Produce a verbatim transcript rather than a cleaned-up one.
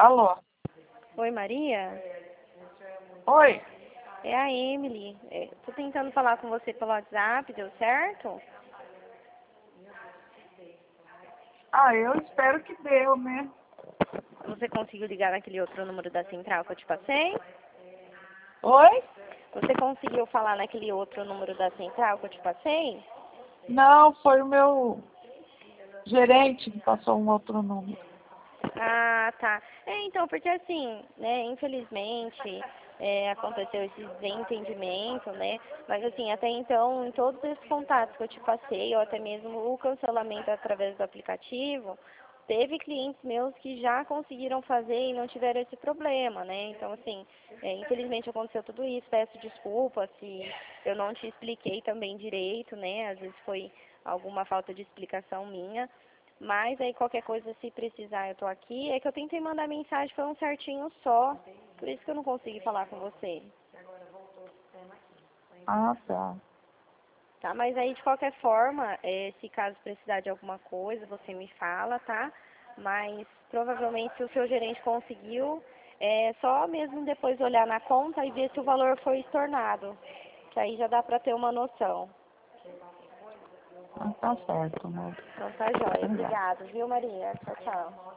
Alô? Oi, Maria? Oi? É a Emily. É, tô tentando falar com você pelo WhatsApp, deu certo? Ah, eu espero que deu, né? Você conseguiu ligar naquele outro número da central que eu te passei? Oi? Você conseguiu falar naquele outro número da central que eu te passei? Não, foi o meu gerente que passou um outro número. Ah, tá. É, então, porque assim, né, infelizmente, é, aconteceu esse desentendimento, né, mas assim, até então, em todos esses contatos que eu te passei, ou até mesmo o cancelamento através do aplicativo, teve clientes meus que já conseguiram fazer e não tiveram esse problema, né, então assim, é, infelizmente aconteceu tudo isso, peço desculpa se eu não te expliquei também direito, né, às vezes foi alguma falta de explicação minha. Mas aí qualquer coisa, se precisar, eu tô aqui. É que eu tentei mandar mensagem, foi um certinho só. Por isso que eu não consegui falar com você. Ah, tá. Tá? Mas aí, de qualquer forma, é, se caso precisar de alguma coisa, você me fala, tá? Mas provavelmente se o seu gerente conseguiu, é só mesmo depois olhar na conta e ver se o valor foi estornado. Que aí já dá pra ter uma noção. Ah, tá certo, amor. Então tá jóia. Obrigada. Obrigado, viu, Maria? Tchau, tchau.